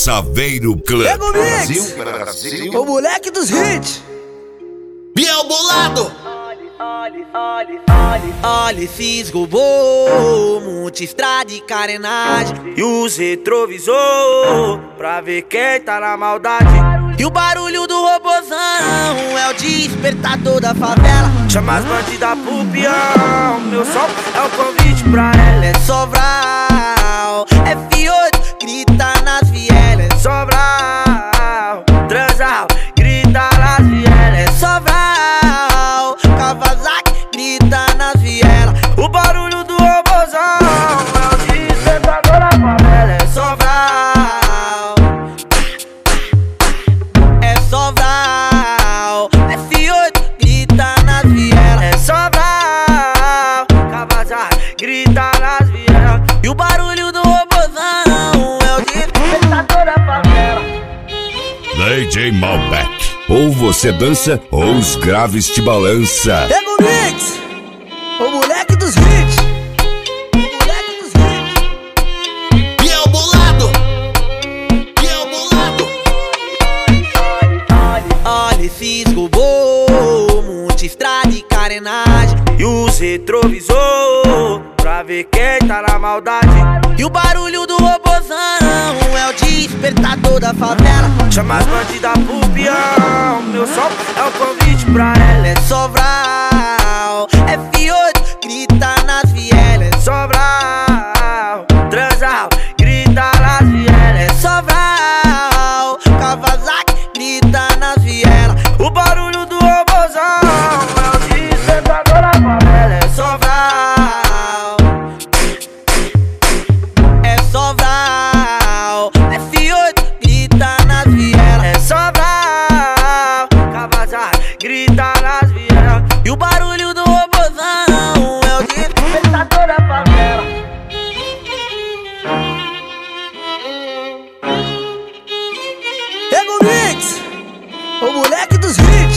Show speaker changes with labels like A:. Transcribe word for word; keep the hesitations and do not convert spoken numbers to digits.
A: Saveiro Clã.
B: Pega o mix,
A: Brasil, Brasil.
B: o moleque dos hits.
C: Biel Bolado.
D: Olhe, olhe, olhe, olhe, fisgo bom, multistrada e carenagem.
E: E os retrovisor, pra ver quem tá na maldade.
D: E o barulho do robozão é o despertador da favela.
E: Chama as bandidas pro peão, meu som é o convite pra ela.
D: É Sobral, F oito, grita nas vielas.
E: É Sobral, Transal, grita nas vielas.
D: É Sobral, Kawasaki, grita nas vielas.
E: O barulho do robozão é o despertador da favela. É
D: Sobral, é Sobral, F oito, grita nas vielas.
E: É Sobral, Kawasaki, grita nas vielas.
D: E o barulho do robozão é o despertador da favela.
A: D J Malbec. Ou você dança, ou os graves te balança.
B: Pega o mix, o moleque dos hits. O moleque dos hits.
C: Biel Bolado. Biel Bolado.
D: Olhe, fisgo bom, multistrada e carenagem.
E: E os retrovisor, pra ver quem tá na maldade.
D: E o barulho do robozão é o despertador da favela.
E: Chama as bandidas pro peão, meu som é o convite pra ela.
D: É Sobral, F oito, grita nas vielas.
E: É Sobral, Transal, grita nas vielas.
D: É Sobral, Kawasaki, grita nas vielas.
E: O barulho do robozão é o despertador da favela. É
D: Sobral, é Sobral, F oito, grita nas vielas.
E: É Sobral, Kawasaki, grita nas vielas.
D: E o barulho do robozão é o despertador da favela.
B: Pega o mix, o moleque dos hits.